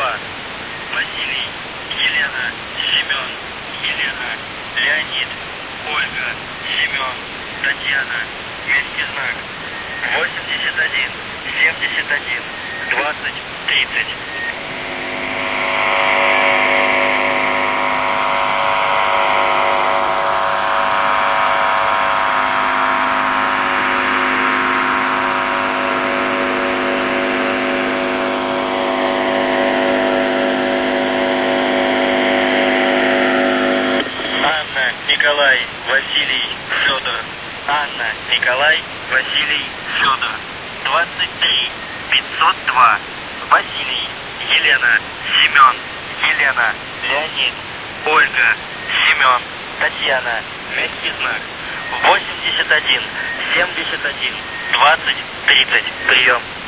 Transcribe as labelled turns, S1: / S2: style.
S1: 502. Василий, Елена, Семен, Елена, Леонид, Ольга, Семен, Татьяна. Месте знак. 81, 71, 20, 30. Анна, Николай, Василий, Федор. Анна, Николай, Василий, Федор. 23 502. Василий, Елена, Семен, Елена, Леонид, Ольга, Семен, Татьяна. Мягкий знак. 81 71 20 30. Прием.